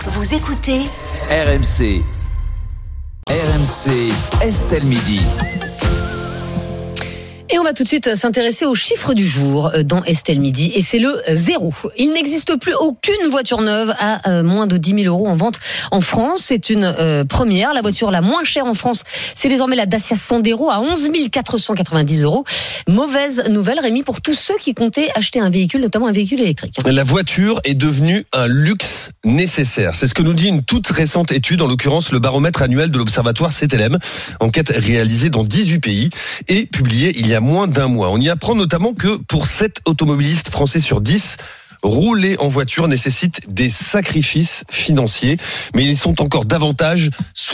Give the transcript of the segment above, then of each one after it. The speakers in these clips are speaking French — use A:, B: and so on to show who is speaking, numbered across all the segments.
A: Vous écoutez
B: RMC. Estelle Midi.
C: Et on va tout de suite s'intéresser aux chiffres du jour dans Estelle Midi. Et c'est le 0. Il n'existe plus aucune voiture neuve à moins de 10 000 euros en vente en France. C'est une première. La voiture la moins chère en France, c'est désormais la Dacia Sandero à 11 490 euros. Mauvaise nouvelle, Rémi, pour tous ceux qui comptaient acheter un véhicule, notamment un véhicule électrique.
D: La voiture est devenue un luxe nécessaire. C'est ce que nous dit une toute récente étude, en l'occurrence le baromètre annuel de l'Observatoire CTLM. Enquête réalisée dans 18 pays et publiée il y a moins d'un mois. On y apprend notamment que pour 7 automobilistes français sur 10, rouler en voiture nécessite des sacrifices financiers, mais ils sont encore davantage,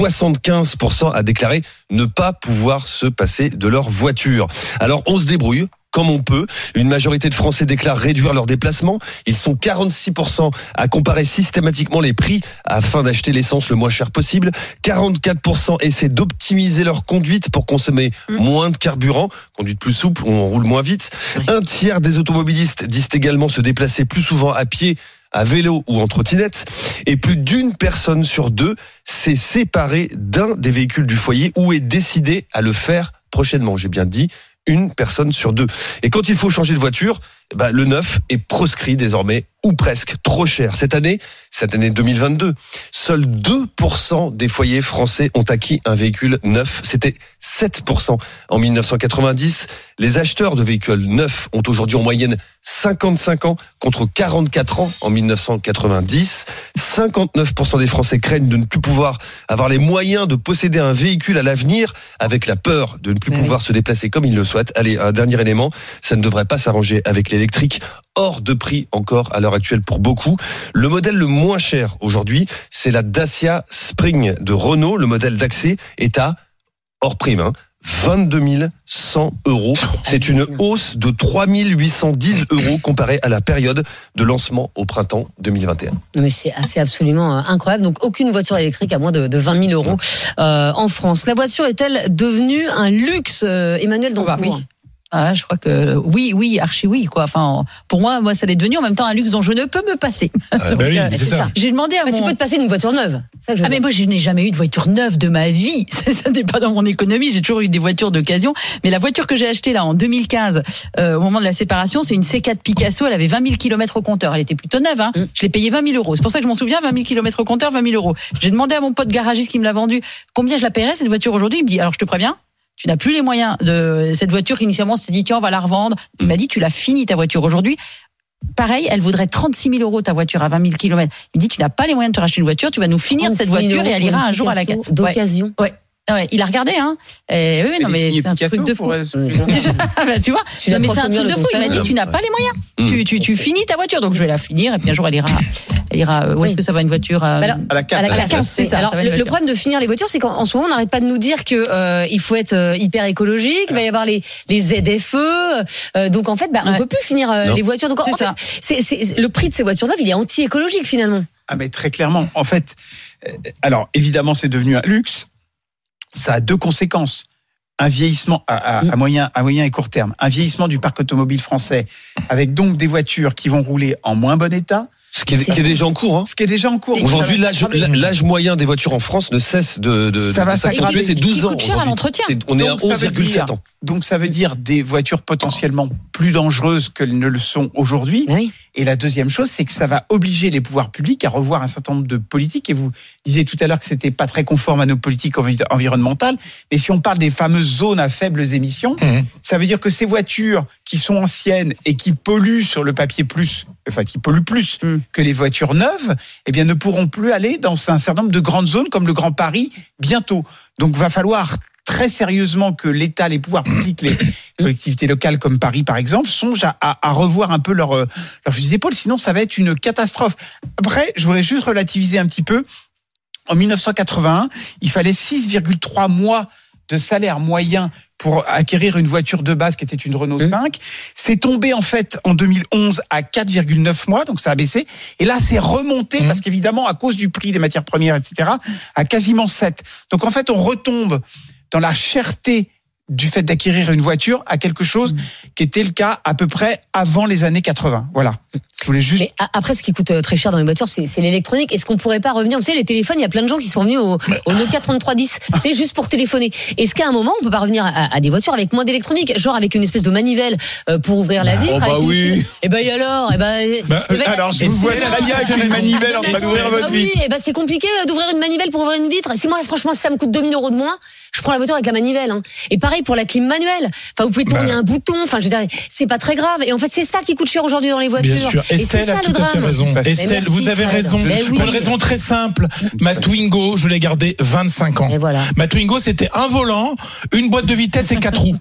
D: 75% à déclarer ne pas pouvoir se passer de leur voiture. Alors on se débrouille comme on peut. Une majorité de Français déclarent réduire leurs déplacements. Ils sont 46% à comparer systématiquement les prix afin d'acheter l'essence le moins cher possible. 44% essaient d'optimiser leur conduite pour consommer moins de carburant. Conduite plus souple, on roule moins vite. Un tiers des automobilistes disent également se déplacer plus souvent à pied, à vélo ou en trottinette. Et plus d'une personne sur 2 s'est séparée d'un des véhicules du foyer ou est décidée à le faire prochainement. J'ai bien dit une personne sur 2. Et quand il faut changer de voiture, le neuf est proscrit désormais, ou presque, trop cher. Cette année 2022, seuls 2% des foyers français ont acquis un véhicule neuf. C'était 7% en 1990. Les acheteurs de véhicules neufs ont aujourd'hui en moyenne 55 ans contre 44 ans en 1990. 59% des Français craignent de ne plus pouvoir avoir les moyens de posséder un véhicule à l'avenir, avec la peur de ne plus pouvoir se déplacer comme ils le souhaitent. Allez, un dernier élément, ça ne devrait pas s'arranger avec l'électrique, hors de prix encore à l'heure actuelle pour beaucoup. Le modèle le moins cher aujourd'hui, c'est la Dacia Spring de Renault. Le modèle d'accès est à, hors prime, 22 100 euros. C'est une hausse de 3 810 euros comparée à la période de lancement au printemps 2021.
C: Mais c'est absolument incroyable. Donc aucune voiture électrique à moins de 20 000 euros en France. La voiture est-elle devenue un luxe, Emmanuel Dancourt?
E: Oui. Ah, je crois que oui, archi oui, quoi. Enfin, pour moi, ça l'est devenu en même temps un luxe dont je ne peux me passer. Donc,
C: c'est ça.
E: J'ai demandé à
C: tu peux te passer d'une voiture neuve. Ça que je veux dire.
E: mais moi, je n'ai jamais eu de voiture neuve de ma vie. Ça n'est pas dans mon économie. J'ai toujours eu des voitures d'occasion. Mais la voiture que j'ai achetée là en 2015, au moment de la séparation, c'est une C4 Picasso. Elle avait 20 000 km au compteur. Elle était plutôt neuve. Je l'ai payée 20 000 euros. C'est pour ça que je m'en souviens. 20 000 km au compteur, 20 000 euros. J'ai demandé à mon pote garagiste qui me l'a vendue combien je la paierais cette voiture aujourd'hui. Il me dit alors je te préviens. Tu n'as plus les moyens de cette voiture qu'initialement, on s'était dit, tiens, on va la revendre. Il m'a dit, tu l'as fini ta voiture aujourd'hui. Pareil, elle vaudrait 36 000 euros ta voiture à 20 000 km. Il me dit, tu n'as pas les moyens de te racheter une voiture, tu vas nous finir cette voiture et elle ira un jour à la gare.
C: D'occasion.
E: Ouais, il a regardé, hein. Oui, non, mais c'est un truc de fou. Tu vois. Non, mais c'est un truc de fou. Il m'a dit, tu n'as pas les moyens. Tu finis ta voiture, donc je vais la finir et puis un jour elle ira. Où est-ce que ça va une voiture
D: à la casse,
C: c'est ça. Alors le problème de finir les voitures, c'est qu'en ce moment on n'arrête pas de nous dire que il faut être hyper écologique. Il va y avoir les ZFE. Donc en fait, on peut plus finir les voitures. Donc en fait, c'est le prix de ces voitures neuves, il est anti-écologique finalement.
F: Ah mais très clairement. En fait, alors évidemment c'est devenu un luxe. Ça a 2 conséquences. Un vieillissement à moyen et court terme. Un vieillissement du parc automobile français, avec donc des voitures qui vont rouler en moins bon état.
D: Ce qui est déjà en cours.
F: Ce qui est déjà en cours.
D: Aujourd'hui, l'âge moyen des voitures en France ne cesse de s'accentuer. C'est 12 ans.
E: Ça coûte cher à l'entretien.
D: On est à 11,7 ans.
F: Donc ça veut dire des voitures potentiellement plus dangereuses qu'elles ne le sont aujourd'hui.
C: Oui.
F: Et la deuxième chose, c'est que ça va obliger les pouvoirs publics à revoir un certain nombre de politiques. Et vous disiez tout à l'heure que c'était pas très conforme à nos politiques environnementales. Mais si on parle des fameuses zones à faibles émissions, ça veut dire que ces voitures qui sont anciennes et qui polluent sur le papier qui polluent plus que les voitures neuves, eh bien ne pourront plus aller dans un certain nombre de grandes zones comme le Grand Paris bientôt. Donc va falloir très sérieusement que l'État, les pouvoirs publics, les collectivités locales comme Paris par exemple, songent à revoir un peu leur fusil d'épaule, sinon ça va être une catastrophe. Après, je voudrais juste relativiser un petit peu. En 1981, il fallait 6,3 mois de salaire moyen pour acquérir une voiture de base qui était une Renault 5. C'est tombé en fait en 2011 à 4,9 mois, donc ça a baissé. Et là, c'est remonté parce qu'évidemment, à cause du prix des matières premières, etc., à quasiment 7. Donc en fait, on retombe dans la cherté du fait d'acquérir une voiture à quelque chose qui était le cas à peu près avant les années 80. Voilà. Je voulais juste...
C: Mais après, ce qui coûte très cher dans les voitures, c'est l'électronique. Est-ce qu'on pourrait pas revenir? Vous savez, les téléphones, il y a plein de gens qui sont venus au Nokia 3310. C'est juste pour téléphoner. Est-ce qu'à un moment, on peut pas revenir à des voitures avec moins d'électronique, genre avec une espèce de manivelle pour ouvrir la vitre?
F: Oui.
C: Et ben, et alors?
F: Alors, je vous vois très bien avec une manivelle en train d'ouvrir votre vitre.
C: Oui, et ben, c'est compliqué d'ouvrir une manivelle pour ouvrir une vitre. Si moi, franchement, si ça me coûte 2 000 € de moins, je prends la voiture avec la manivelle. Hein. Et pareil pour la clim manuelle. Enfin, vous pouvez tourner un bouton. Enfin, je veux dire, c'est pas très grave. Et en fait, c'est ça qui coûte cher aujourd'hui dans les voitures.
A: Bien sûr. Estelle a tout à fait raison. Estelle, vous avez raison. Pour une raison très simple. Ma Twingo, je l'ai gardée 25 ans.
C: Et voilà.
A: Ma Twingo, c'était un volant, une boîte de vitesse et 4 roues.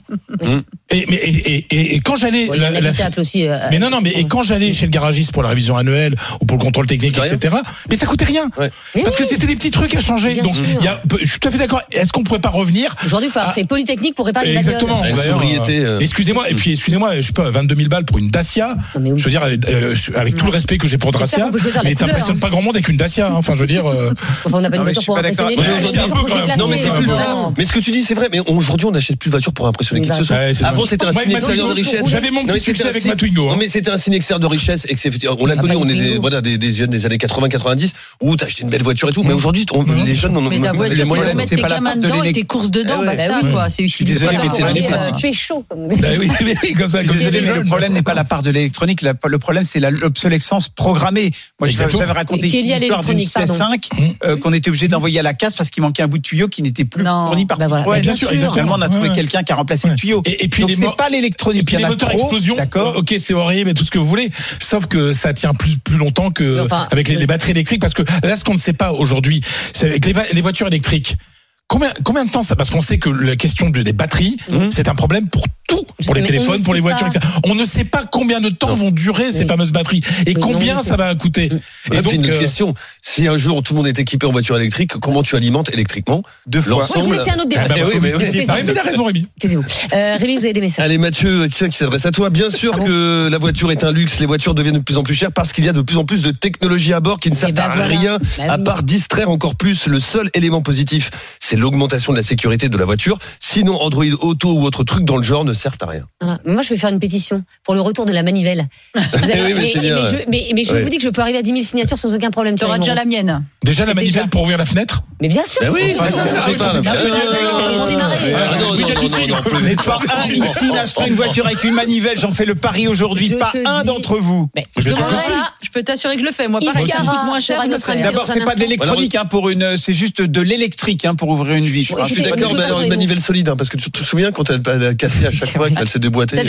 A: Et quand j'allais, mais non, mais quand j'allais chez le garagiste pour la révision annuelle ou pour le contrôle technique, etc. Mais ça coûtait rien. Parce que c'était des petits trucs à changer. Donc, je suis tout à fait d'accord. Est-ce qu'on pourrait pas revenir?
C: Aujourd'hui, il faut avoir fait Polytechnique pour réparer une bagnole.
A: Exactement. Excusez-moi, et puis excusez-moi, je sais pas, 22 000 balles pour une Dacia. Je veux dire, avec tout le respect que j'ai pour Dacia, mais t'impressionnes pas grand monde avec une Dacia. Enfin, je veux dire.
C: On n'a pas une voiture pour impressionner.
D: Non, mais c'est plus le temps. Mais ce que tu dis, c'est vrai. Mais aujourd'hui, on n'achète plus de voiture pour impressionner qui que ce soit. Avant, c'était un signe extérieur de richesse.
A: J'avais mon petit succès avec ma Twingo.
D: Non, mais c'était un signe extérieur de richesse et on l'a connu. On est des jeunes des années 80-90 où t'as acheté une belle voiture et tout. Mais aujourd'hui, les jeunes n'ont
E: mais ta voiture,
D: les moyens.
E: tu peux mettre tes gamins dedans et tes courses dedans, basta quoi. C'est utilisé.
C: Il fait chaud.
A: Oui, comme ça.
F: Désolé, mais le problème n'est pas la part de l'électronique. Le problème, c'est l'obsolescence programmée. Moi, j'avais raconté l'histoire d'une CS5 qu'on était obligé d'envoyer à la casse parce qu'il manquait un bout de tuyau qui n'était plus fourni par Citroën.
A: Bien sûr,
F: exactement. On a trouvé quelqu'un qui a remplacé le tuyau.
A: Et puis,
F: c'est pas l'électronique.
A: Et puis les moteurs à explosion. D'accord. Ok, c'est horrible et tout ce que vous voulez. Sauf que ça tient plus longtemps que avec les batteries électriques, parce que là, ce qu'on ne sait pas aujourd'hui, c'est avec les voitures électriques. Combien de temps ça? Parce qu'on sait que la question des batteries, c'est un problème pour tout, pour les téléphones, pour les voitures, etc. On ne sait pas combien de temps vont durer ces fameuses batteries et combien ça va coûter.
D: Et donc, une question, si un jour tout le monde est équipé en voiture électrique, comment tu alimentes électriquement l'ensemble?
C: Oui, c'est un autre débat.
A: Il a raison, Rémi.
C: Taisez-vous. Rémi, vous avez des messages.
D: Allez, Mathieu, tiens, qui s'adresse à toi. Bien sûr que la voiture est un luxe, les voitures deviennent de plus en plus chères parce qu'il y a de plus en plus de technologies à bord qui ne servent à rien à part distraire encore plus. Le seul élément positif, c'est l'augmentation de la sécurité de la voiture. Sinon, Android Auto ou autre truc dans le genre ne servent à rien.
C: Voilà. Moi, je vais faire une pétition pour le retour de la manivelle. Mais je vous dis que je peux arriver à 10 000 signatures sans aucun problème.
E: Tu auras déjà la mienne.
A: Déjà la manivelle pour ouvrir la fenêtre?
C: Mais bien sûr.
D: Oui,
F: Mais pas un ici n'achètera une voiture avec une manivelle. J'en fais le pari aujourd'hui. Pas un d'entre vous.
E: Je peux t'assurer que je le fais. Moi, pareil, ça me coûte moins cher.
F: D'abord, c'est pas de l'électronique c'est juste de l'électrique pour ouvrir une vitre.
D: Je suis d'accord, mais alors une manivelle solide, parce que tu te souviens quand elle a cassé à chaque fois qu'elle s'est déboîtée.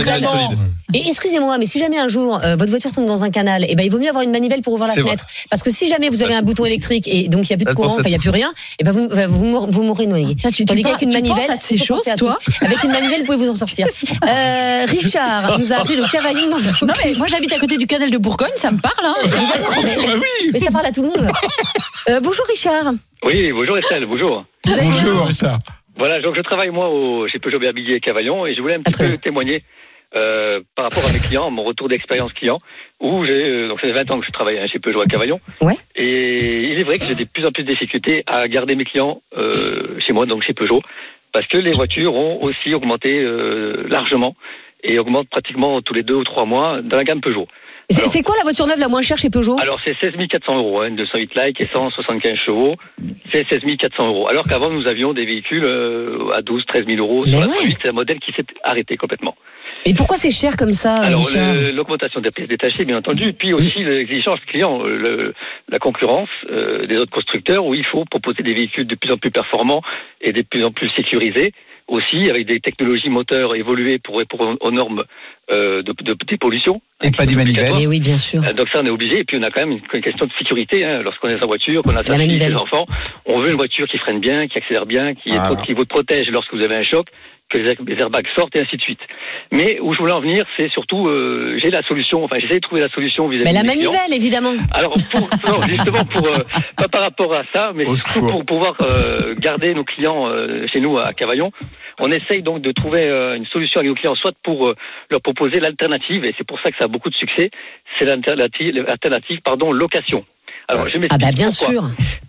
C: Et excusez-moi, mais si jamais un jour votre voiture tombe dans un canal, il vaut mieux avoir une manivelle pour ouvrir la fenêtre. Parce que si jamais vous avez un bouton électrique et donc il n'y a plus de courant, il n'y a plus rien, vous mourrez noyé. Tandis qu'avec une manivelle,
E: à ces choses, toi.
C: Avec une manivelle, vous pouvez vous en sortir. Richard nous a appelé le Cavaillon dans un.
E: Non mais moi j'habite à côté du canal de Bourgogne, ça me parle.
C: Mais ça parle à tout le monde. Bonjour Richard.
G: Oui, bonjour Estelle, bonjour.
A: Bonjour Richard.
G: Voilà, donc je travaille moi chez Peugeot Berbillier Cavaillon et je voulais un petit peu témoigner par rapport à mes clients, mon retour d'expérience client, où donc ça fait 20 ans que je travaille chez Peugeot à Cavaillon.
C: Ouais.
G: Et il est vrai que j'ai de plus en plus de difficultés à garder mes clients chez moi, donc chez Peugeot, parce que les voitures ont aussi augmenté largement et augmentent pratiquement tous les 2 ou 3 mois dans la gamme Peugeot.
C: C'est quoi la voiture neuve la moins chère chez Peugeot?
G: Alors c'est 16 400 €, une 208 Like et 175 chevaux, c'est 16 400 €. Alors qu'avant nous avions des véhicules à 12, 13 000 € sur la 38, c'est un modèle qui s'est arrêté complètement.
C: Et pourquoi c'est cher comme ça?
G: Alors l'augmentation des pièces détachées, bien entendu, puis aussi l'exigence client, la concurrence des autres constructeurs, où il faut proposer des véhicules de plus en plus performants et de plus en plus sécurisés, aussi avec des technologies moteurs évoluées pour répondre aux normes des pollutions.
F: Et pas des manivelles.
C: Et oui, bien sûr.
G: Donc ça, on est obligé. Et puis on a quand même une question de sécurité. Lorsqu'on est sa voiture, qu'on a sa fille, ses enfants, on veut une voiture qui freine bien, qui accélère bien, qui vous protège lorsque vous avez un choc, que les airbags sortent et ainsi de suite. Mais où je voulais en venir, c'est surtout j'ai la solution. Enfin, j'essaie de trouver la solution vis-à-vis.
C: Mais la manivelle, évidemment.
G: Alors, justement pas par rapport à ça, mais surtout pour pouvoir garder nos clients chez nous à Cavaillon. On essaye donc de trouver une solution avec nos clients, soit pour leur proposer l'alternative, et c'est pour ça que ça a beaucoup de succès, c'est l'alternative, location. Alors, je m'explique.
C: Bien
G: pourquoi.
C: sûr.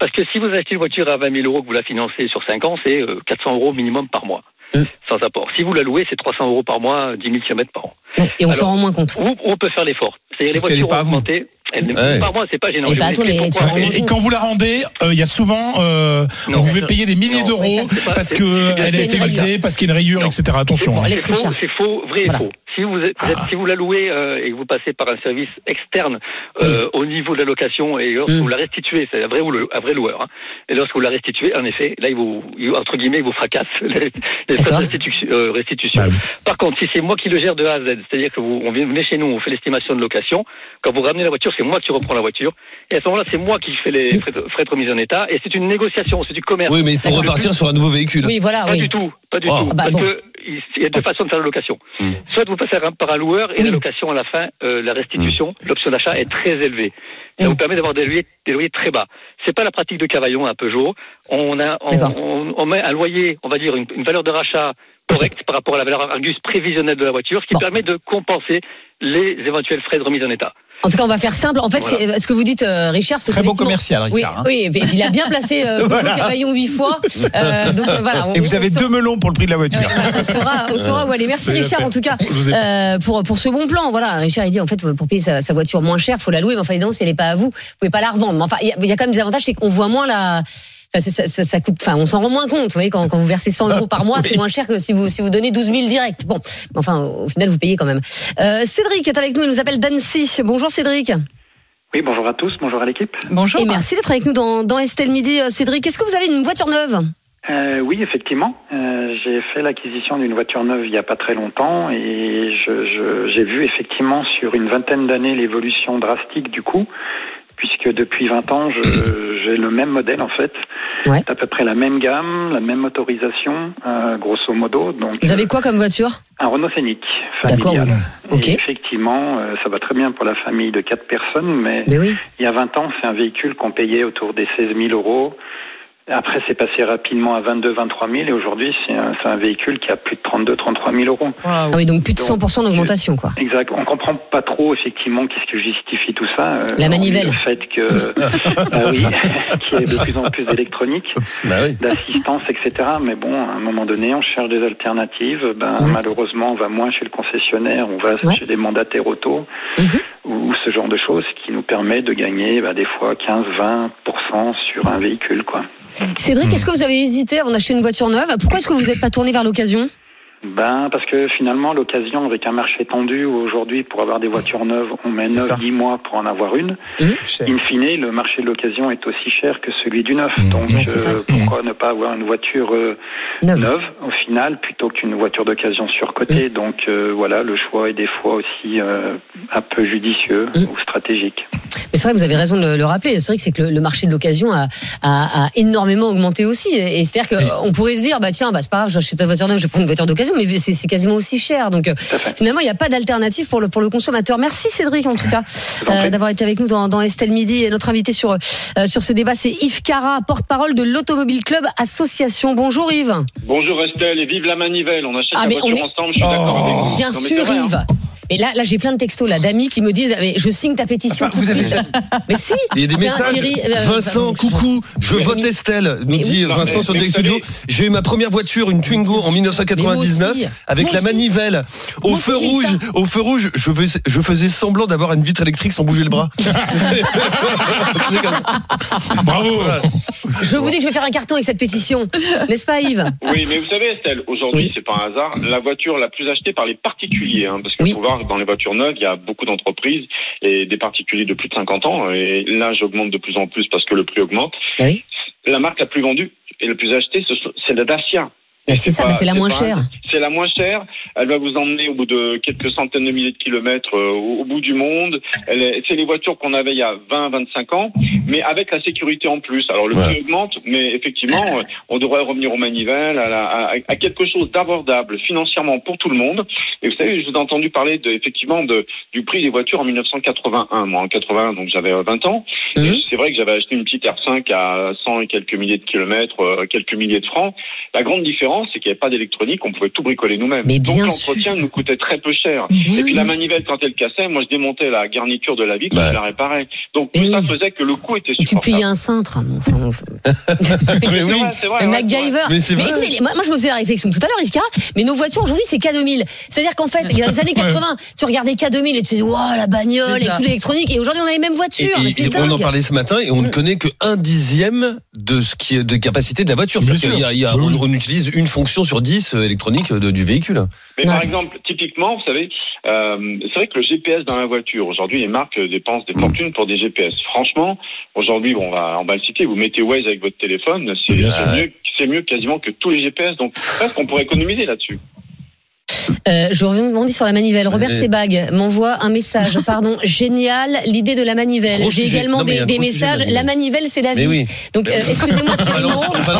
G: Parce que si vous achetez une voiture à 20 000 euros que vous la financez sur 5 ans, c'est 400 euros minimum par mois. Sans apport. Si vous la louez, c'est 300 euros par mois, 10 000 km par an.
C: Et on s'en rend moins compte.
G: On peut faire l'effort. C'est-à-dire les voitures ont augmenté. Par mois, c'est pas gênant.
A: Et quand vous la rendez, il y a souvent, vous pouvez payer des milliers d'euros parce qu'elle a été brisée, parce qu'il y a une rayure, etc. Attention.
G: C'est faux, vrai et faux. Si vous la louez et que vous passez par un service externe au niveau de la location et lorsque vous la restituez, c'est un vrai loueur. Hein, et lorsque vous la restituez, en effet, là, entre guillemets, il vous fracasse les frais de restitution. Bah oui. Par contre, si c'est moi qui le gère de A à Z, c'est-à-dire que vous venez chez nous, on fait l'estimation de location, quand vous ramenez la voiture, c'est moi qui reprends la voiture, et à ce moment-là, c'est moi qui fais les frais de remise en état, et c'est une négociation, c'est du commerce.
D: Oui, mais pour repartir sur un nouveau véhicule.
C: Oui, voilà.
G: Pas du tout. Parce que il y a deux façons de faire la location. Soit vous passez par un loueur et la location à la fin, la restitution, l'option d'achat est très élevée. Ça vous permet d'avoir des loyers très bas. C'est pas la pratique de Cavaillon à Peugeot. On met un loyer, on va dire une valeur de rachat correcte par rapport à la valeur Argus prévisionnelle de la voiture, ce qui permet de compenser les éventuels frais de remise en état.
C: En tout cas, on va faire simple. En fait, c'est ce que vous dites, Richard, c'est
F: très bon commercial, Richard.
C: Oui, il a bien placé Cavaillon 8 fois. Donc, voilà,
F: et vous avez 2 melons pour le prix de la voiture.
C: On saura où aller. Merci Richard, en tout cas, pour ce bon plan. Voilà, Richard, il dit en fait, pour payer sa voiture moins chère, faut la louer. Mais enfin, évidemment, si elle n'est pas à vous pouvez pas la revendre. Mais enfin, il y a quand même des avantages, c'est qu'on voit moins la. Ça coûte, on s'en rend moins compte. Vous voyez, quand vous versez 100 euros par mois, c'est moins cher que si vous donnez 12 000 direct. Bon, enfin, au final, vous payez quand même. Cédric est avec nous, il nous appelle d'Annecy. Bonjour Cédric.
H: Oui, bonjour à tous, bonjour à l'équipe.
C: Bonjour. Et merci d'être avec nous dans Estelle Midi. Cédric, est-ce que vous avez une voiture neuve ?
H: Oui, effectivement. J'ai fait l'acquisition d'une voiture neuve il n'y a pas très longtemps et j'ai vu effectivement sur une vingtaine d'années l'évolution drastique du coût. Puisque depuis 20 ans, j'ai le même modèle en fait, c'est à peu près la même gamme, la même motorisation, grosso modo. Donc,
C: vous avez quoi comme voiture ?
H: Un Renault Scénic familial.
C: D'accord. Okay.
H: Et effectivement, ça va très bien pour la famille de 4 personnes, mais il y a 20 ans, c'est un véhicule qu'on payait autour des 16 000 euros. Après, c'est passé rapidement à 22 000, 23 000 et aujourd'hui, c'est un véhicule qui a plus de 32 000, 33 000 euros.
C: Ah oui, donc plus de 100% d'augmentation, quoi.
H: Exact. On comprend pas trop, effectivement, qu'est-ce qui justifie tout ça.
C: La manivelle.
H: Le fait que, qu'il y ait de plus en plus d'électronique, d'assistance, etc. Mais bon, à un moment donné, on cherche des alternatives. Malheureusement, on va moins chez le concessionnaire, on va chez des mandataires auto, ou ce genre de choses qui nous permet de gagner, des fois 15-20% sur un véhicule, quoi.
C: Cédric, est-ce que vous avez hésité avant d'acheter une voiture neuve ? Pourquoi est-ce que vous n'êtes pas tourné vers l'occasion ?
H: Parce que finalement, l'occasion, avec un marché tendu, où aujourd'hui, pour avoir des voitures neuves, on met 9-10 mois pour en avoir une. In fine, le marché de l'occasion est aussi cher que celui du neuf. Donc, pourquoi ne pas avoir une voiture neuve, au final, plutôt qu'une voiture d'occasion surcotée. Donc, voilà, le choix est des fois aussi un peu judicieux ou stratégique.
C: Mais c'est vrai, vous avez raison de le rappeler. C'est vrai que le marché de l'occasion a énormément augmenté aussi. Et c'est-à-dire qu'on pourrait se dire, tiens, c'est pas grave, j'achète pas de voiture neuve, je vais prendre une voiture d'occasion, mais c'est quasiment aussi cher. Donc finalement, il n'y a pas d'alternative pour le consommateur. Merci Cédric, en tout cas, d'avoir été avec nous dans Estelle Midi. Et notre invité sur ce débat, c'est Yves Cara, porte-parole de l'Automobile Club Association. Bonjour Yves.
I: Bonjour Estelle, et vive la manivelle. On achète la voiture ensemble, je suis d'accord avec vous.
C: Bien sûr Yves. Mais là, j'ai plein de textos d'amis qui me disent je signe ta pétition tout de suite. Mais si.
D: Il y a des messages. Vincent, coucou, je vote Estelle. Nous dit Vincent sur Direct Studio. J'ai eu ma première voiture, une Twingo en 1999 avec la manivelle. Au feu rouge, je faisais semblant d'avoir une vitre électrique sans bouger le bras.
A: Bravo.
C: Je vous dis que je vais faire un carton avec cette pétition, n'est-ce pas Yves ?
I: Oui, mais vous savez Estelle, aujourd'hui c'est pas un hasard, la voiture la plus achetée par les particuliers, parce que faut voir dans les voitures neuves, il y a beaucoup d'entreprises et des particuliers de plus de 50 ans, et l'âge augmente de plus en plus parce que le prix augmente. La marque la plus vendue et la plus achetée, c'est la Dacia.
C: C'est ça, c'est la moins chère.
I: C'est la moins chère. Elle va vous emmener au bout de quelques centaines de milliers de kilomètres au bout du monde. C'est les voitures qu'on avait il y a 20-25 ans, mais avec la sécurité en plus. Alors le prix augmente, mais effectivement, on devrait revenir aux manivelles, à quelque chose d'abordable financièrement pour tout le monde. Et vous savez, je vous ai entendu parler du prix des voitures en 1981. Moi, en 81, donc j'avais 20 ans. Et c'est vrai que j'avais acheté une petite R5 à 100 et quelques milliers de kilomètres, quelques milliers de francs. La grande différence, avant, c'est qu'il n'y avait pas d'électronique, on pouvait tout bricoler nous-mêmes.
C: Mais
I: donc
C: bien
I: l'entretien
C: sûr.
I: nous coûtait très peu cher. Et puis la manivelle, quand elle cassait, moi je démontais la garniture de la vitre, je la réparais. Donc tout ça faisait que le coût était supportable.
C: Tu pliais un cintre.
I: C'est vrai.
C: MacGyver. Mais écoutez, moi je me faisais la réflexion tout à l'heure, Yves Cara, mais nos voitures aujourd'hui c'est K2000. C'est-à-dire qu'en fait, il y a les années 80, tu regardais K2000 et tu disais, wow, la bagnole et tout l'électronique. Et aujourd'hui on a les mêmes voitures.
D: Et on en parlait ce matin et on ne connaît que 1/10 de ce qui est de capacité de la voiture. On utilise une fonction sur 10 électronique du véhicule.
I: Mais par exemple, typiquement, vous savez, c'est vrai que le GPS dans la voiture, aujourd'hui, les marques dépensent des fortunes pour des GPS. Franchement, aujourd'hui, on va le citer, vous mettez Waze avec votre téléphone, c'est mieux quasiment que tous les GPS. Donc, presque, on pourrait économiser là-dessus.
C: Je rebondis sur la manivelle. Robert Sebag m'envoie un message. Pardon, génial l'idée de la manivelle. J'ai également des messages. La manivelle, c'est la vie. Oui. Donc, excusez-moi, Thierry Moreau.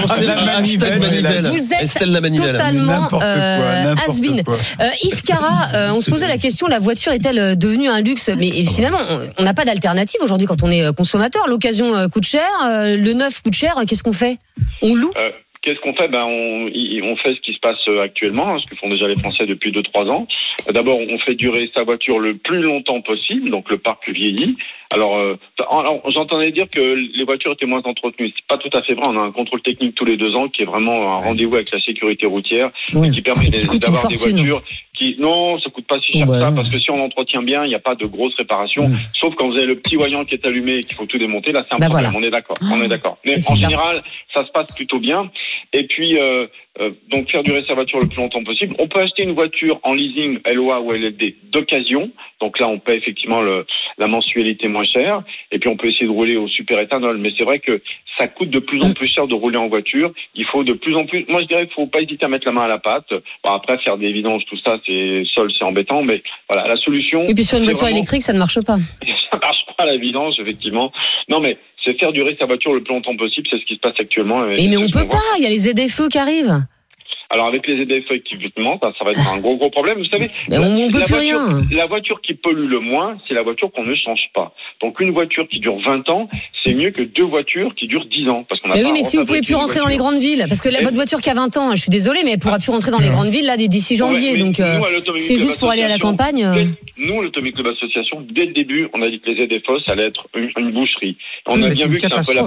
C: Vous êtes totalement has-been. Yves Cara, on se posait la question, la voiture est-elle devenue un luxe? Mais finalement, on n'a pas d'alternative aujourd'hui quand on est consommateur. L'occasion coûte cher, le neuf coûte cher. Qu'est-ce qu'on fait? On loue?
I: Qu'est-ce qu'on fait? On fait ce qui se passe actuellement, ce que font déjà les Français depuis 2-3 ans. D'abord, on fait durer sa voiture le plus longtemps possible, donc le parc vieillit. Alors, j'entendais dire que les voitures étaient moins entretenues. C'est pas tout à fait vrai. On a un contrôle technique tous les 2 ans qui est vraiment un rendez-vous avec la sécurité routière, qui permet d'avoir des voitures non, ça coûte pas si cher que ça, parce que si on l'entretient bien, il n'y a pas de grosses réparations, sauf quand vous avez le petit voyant qui est allumé et qu'il faut tout démonter, là c'est un problème. Voilà. On est d'accord. Mais en général, ça se passe plutôt bien. Et puis, donc faire durer sa voiture le plus longtemps possible. On peut acheter une voiture en leasing, LOA ou LLD d'occasion. Donc là, on paie effectivement la mensualité moins chère. Et puis on peut essayer de rouler au super éthanol. Mais c'est vrai que ça coûte de plus en plus cher de rouler en voiture. Il faut de plus en plus. Moi, je dirais qu'il faut pas hésiter à mettre la main à la pâte. Bon, après, faire des vidanges, tout ça, c'est embêtant. Mais voilà, la solution.
C: Et puis sur une voiture électrique, ça ne marche pas.
I: Ça marche pas la vidange, effectivement. Non, mais c'est faire durer sa voiture le plus longtemps possible. C'est ce qui se passe actuellement.
C: Mais on peut pas. Il y a les ZFE qui arrivent.
I: Alors avec les ZFE, effectivement, ça va être un gros problème. Vous savez,
C: on peut plus rien.
I: La voiture qui pollue le moins, c'est la voiture qu'on ne change pas. Donc une voiture qui dure 20 ans, c'est mieux que 2 voitures qui durent 10 ans. Parce qu'on a
C: mais si vous pouvez plus rentrer dans les grandes villes, parce que votre voiture qui a 20 ans, je suis désolée, mais elle pourra plus rentrer dans les grandes villes là d'ici janvier. Donc c'est juste pour aller à la campagne.
I: Nous, l'Automobile Club Association, dès le début, on a dit que les ZFE, ça allait être une boucherie. On a bien vu que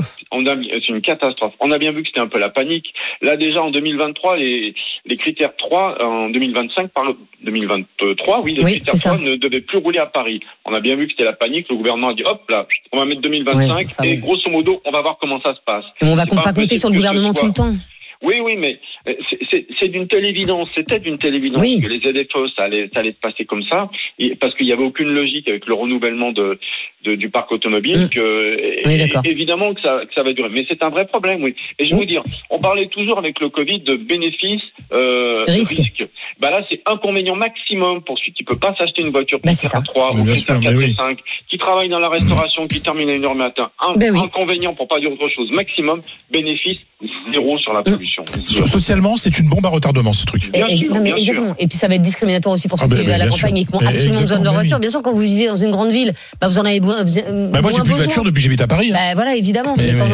I: c'est une catastrophe. On a bien vu que c'était un peu la panique. Là déjà en 2023, les critères 3 en 2025 2023, les critères 3 ne devaient plus rouler à Paris. On a bien vu que c'était la panique. Le gouvernement a dit hop là, on va mettre 2025 et grosso modo, on va voir comment ça se passe.
C: On va pas compter sur le gouvernement tout le temps.
I: Oui, mais c'est d'une telle évidence, c'était d'une telle évidence que les ZFE, ça allait se passer comme ça, parce qu'il n'y avait aucune logique avec le renouvellement du parc automobile, évidemment que ça va durer. Mais c'est un vrai problème, oui. Et je vais vous dire, on parlait toujours avec le Covid de bénéfices, risque. Là, c'est inconvénient maximum pour celui qui peut pas s'acheter une voiture critère 3 ou critère 4 et 5, qui travaille dans la restauration, qui termine à 1h du matin. Inconvénient, pour pas dire autre chose, maximum, bénéfice, 0 sur la pollution.
A: Socialement, c'est une bombe à retardement, ce truc.
C: Exactement. Et puis ça va être discriminatoire aussi pour ceux qui vivent à la campagne et qui ont absolument besoin de leur voiture. Bien sûr, quand vous vivez dans une grande ville, vous en avez besoin.
A: Moi, j'ai plus de voiture depuis que j'habite à Paris.
C: Voilà, évidemment.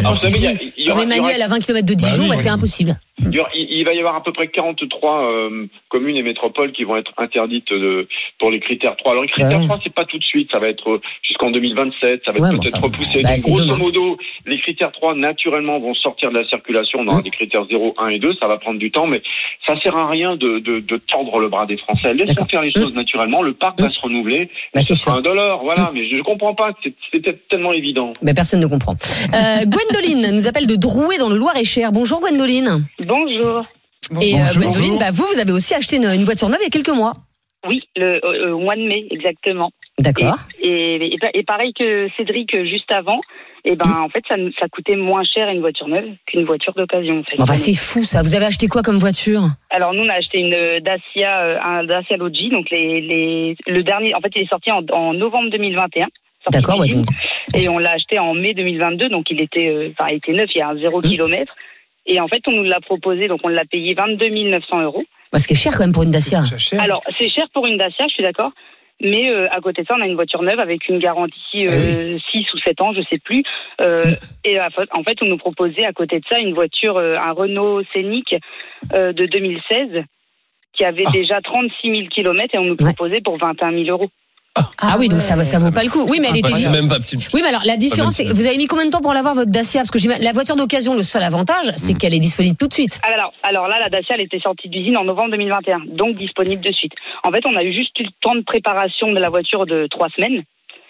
C: Quand Emmanuel à 20 km de Dijon, c'est impossible.
I: Il va y avoir à peu près 43 communes et métropoles qui vont être interdites pour les critères 3. Alors les critères 3, c'est pas tout de suite, ça va être jusqu'en 2027, ça va être peut-être repoussé. Grosso modo, les critères 3 naturellement vont sortir de la circulation, on aura des critères 0, 1 et 2, ça va prendre du temps, mais ça sert à rien de tendre le bras des Français. Laissons faire les choses naturellement, le parc va se renouveler, c'est sûr. $1, voilà, mais je comprends pas que c'était tellement évident.
C: Personne ne comprend. Gwendoline nous appelle de Drouet dans le Loir-et-Cher. Bonjour Gwendoline.
J: Bonjour.
C: Et Gwendoline, vous avez aussi acheté une voiture neuve il y a quelques mois.
J: Oui, au mois de mai, exactement.
C: D'accord.
J: Et pareil que Cédric juste avant, en fait, ça coûtait moins cher une voiture neuve qu'une voiture d'occasion. En fait.
C: C'est fou ça. Vous avez acheté quoi comme voiture?
J: Alors nous, on a acheté un Dacia Logi, donc le dernier. En fait, il est sorti en novembre 2021.
C: D'accord,
J: Et on l'a acheté en mai 2022, donc il était neuf, il y a 0 km. Et en fait, on nous l'a proposé, donc on l'a payé 22 900 €.
C: Ce qui est cher quand même pour une Dacia.
J: Alors, c'est cher pour une Dacia, je suis d'accord. Mais à côté de ça, on a une voiture neuve avec une garantie 6 ou 7 ans, je sais plus. Et en fait, on nous proposait à côté de ça une voiture, un Renault Scénic de 2016 qui avait déjà 36 000 km et on nous proposait pour 21 000 euros.
C: Ah oui, donc ça vaut pas le coup. Oui, mais elle était
D: même pas petit.
C: Oui, mais alors la différence, c'est vous avez mis combien de temps pour l'avoir votre Dacia? Parce que la voiture d'occasion, le seul avantage, c'est qu'elle est disponible tout de suite.
J: Alors là, la Dacia, elle était sortie d'usine en novembre 2021, donc disponible de suite. En fait, on a eu juste eu le temps de préparation de la voiture de 3 semaines.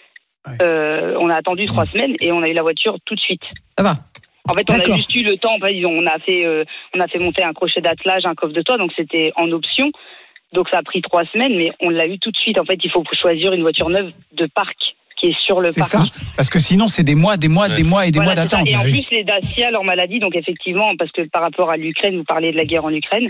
J: On a attendu 3 semaines et on a eu la voiture tout de suite.
E: Ça va.
J: En fait, on a juste eu le temps. On a fait monter un crochet d'attelage, un coffre de toit, donc c'était en option. Donc ça a pris 3 semaines, mais on l'a eu tout de suite. En fait, il faut choisir une voiture neuve de parc qui est sur le parc. C'est ça,
F: parce que sinon c'est des mois d'attente.
J: Et en plus, les Dacia, leur maladie, donc effectivement, parce que par rapport à l'Ukraine, vous parlez de la guerre en Ukraine,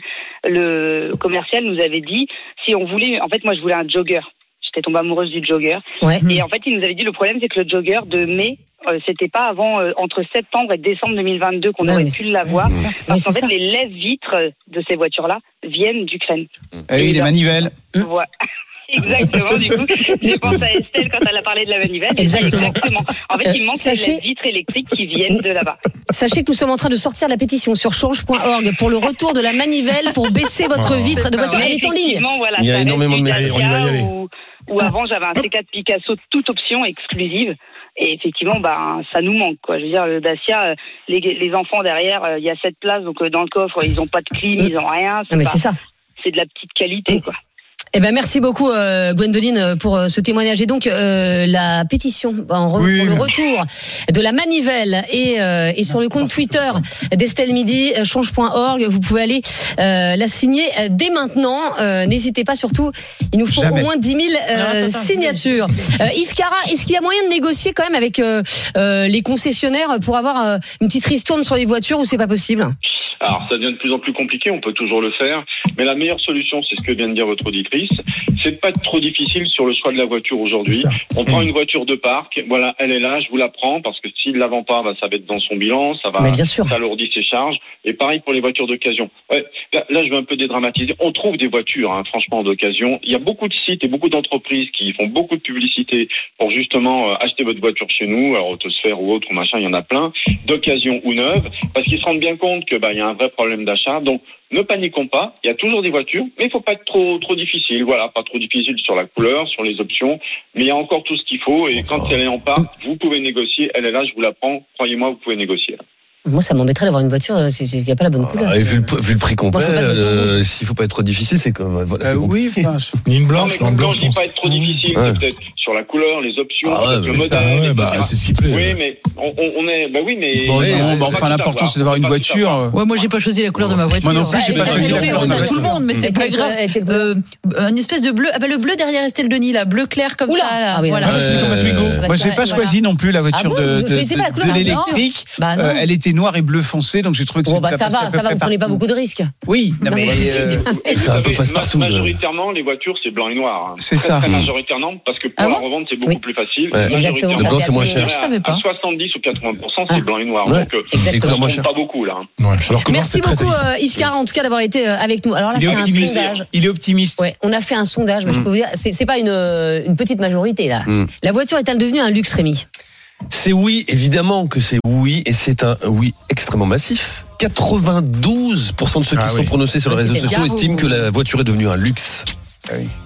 J: le commercial nous avait dit, si on voulait, en fait, moi je voulais un jogger. J'étais tombée amoureuse du jogger. Ouais. Et en fait, il nous avait dit, le problème, c'est que le jogger de mai, c'était pas avant entre septembre et décembre 2022 qu'on aurait pu l'avoir. Parce qu'en fait, les lève-vitres de ces voitures-là viennent d'Ukraine.
F: Et les manivelles.
J: Voilà. Exactement, du coup, j'ai pensé à Estelle quand elle a parlé de la manivelle.
C: Exactement.
J: En fait, il manque les vitres électriques qui viennent de là-bas.
C: Sachez que nous sommes en train de sortir la pétition sur change.org pour le retour de la manivelle pour baisser votre vitre de voiture. Elle est en ligne.
J: Voilà,
D: il y a énormément de mairies, on y va y aller.
J: Ou avant, j'avais un C4 Picasso toute option exclusive. Et effectivement, ça nous manque, quoi. Je veux dire, le Dacia, les enfants derrière, il y a 7 places, donc dans le coffre, ils ont pas de clim, ils ont rien.
C: C'est ça.
J: C'est de la petite qualité, quoi.
C: Eh ben merci beaucoup Gwendoline pour ce témoignage. Et donc la pétition pour le retour de la manivelle et sur le compte Twitter d'Estelle Midi, change.org, vous pouvez aller la signer dès maintenant. N'hésitez pas, surtout, il nous faut au moins 10 000 signatures. Yves Cara, est-ce qu'il y a moyen de négocier quand même avec les concessionnaires pour avoir une petite ristourne sur les voitures, ou c'est pas possible?
I: Alors, ça devient de plus en plus compliqué, on peut toujours le faire, mais la meilleure solution, c'est ce que vient de dire votre auditrice, c'est de pas être trop difficile sur le choix de la voiture aujourd'hui. On prend une voiture de parc, voilà, elle est là, je vous la prends, parce que s'il la vend pas, ça va être dans son bilan, ça va alourdir ses charges, et pareil pour les voitures d'occasion. Ouais, là, je vais un peu dédramatiser, on trouve des voitures, franchement, d'occasion. Il y a beaucoup de sites et beaucoup d'entreprises qui font beaucoup de publicité pour justement acheter votre voiture chez nous, alors Autosphère ou autre, machin, il y en a plein, d'occasion ou neuve, parce qu'ils se rendent bien compte que il y a un vrai problème d'achat. Donc, ne paniquons pas. Il y a toujours des voitures, mais il faut pas être trop difficile. Voilà, pas trop difficile sur la couleur, sur les options. Mais il y a encore tout ce qu'il faut. Et quand elle est en part, vous pouvez négocier. Elle est là, je vous la prends. Croyez-moi, vous pouvez négocier.
C: Moi, ça m'embêterait d'avoir une voiture, il n'y a pas la bonne couleur.
D: Et vu le prix complet, s'il faut pas être trop difficile, c'est comme
F: oui,
A: une blanche,
I: non, blanche, il ne faut pas être trop difficile. C'est peut-être sur la couleur, les options, le
A: modèle. C'est ce qui plaît.
I: Oui, mais on est. Oui, mais.
F: Enfin, l'important, c'est d'avoir une voiture.
E: Ouais, moi, j'ai pas choisi la couleur de ma voiture.
F: Moi non plus, j'ai pas choisi la couleur de ma voiture.
E: Tout le monde, mais c'est pas grave. Une espèce de bleu. Le bleu derrière Estelle Denis, là, bleu clair comme ça.
F: Moi, j'ai pas choisi non plus la voiture de l'électrique. Elle était noire et bleu foncé, donc j'ai trouvé que
C: ça va, vous prenez pas beaucoup de risques.
F: Oui, mais
D: c'est un peu passe-partout.
I: Majoritairement, les voitures, c'est blanc et noir.
F: C'est ça.
I: Très majoritairement, parce que pour la revente, c'est beaucoup plus facile.
C: Exactement.
D: Le blanc, c'est moins cher.
E: Je savais pas.
I: À 70 ou 80%, c'est blanc et noir. Donc,
C: exactement.
I: Ça compte pas beaucoup, là.
C: Merci beaucoup, Yves Cara, en tout cas, d'avoir été avec nous. Alors là, c'est un sondage.
F: Il est optimiste.
C: Ouais, on a fait un sondage, mais je peux vous dire, c'est pas une petite majorité, là. La voiture est-elle devenue un luxe, Rémi?
D: C'est oui, évidemment que c'est oui, et c'est un oui extrêmement massif. 92% de ceux qui sont prononcés sur les réseaux sociaux estiment que la voiture est devenue un luxe.
F: Ah oui.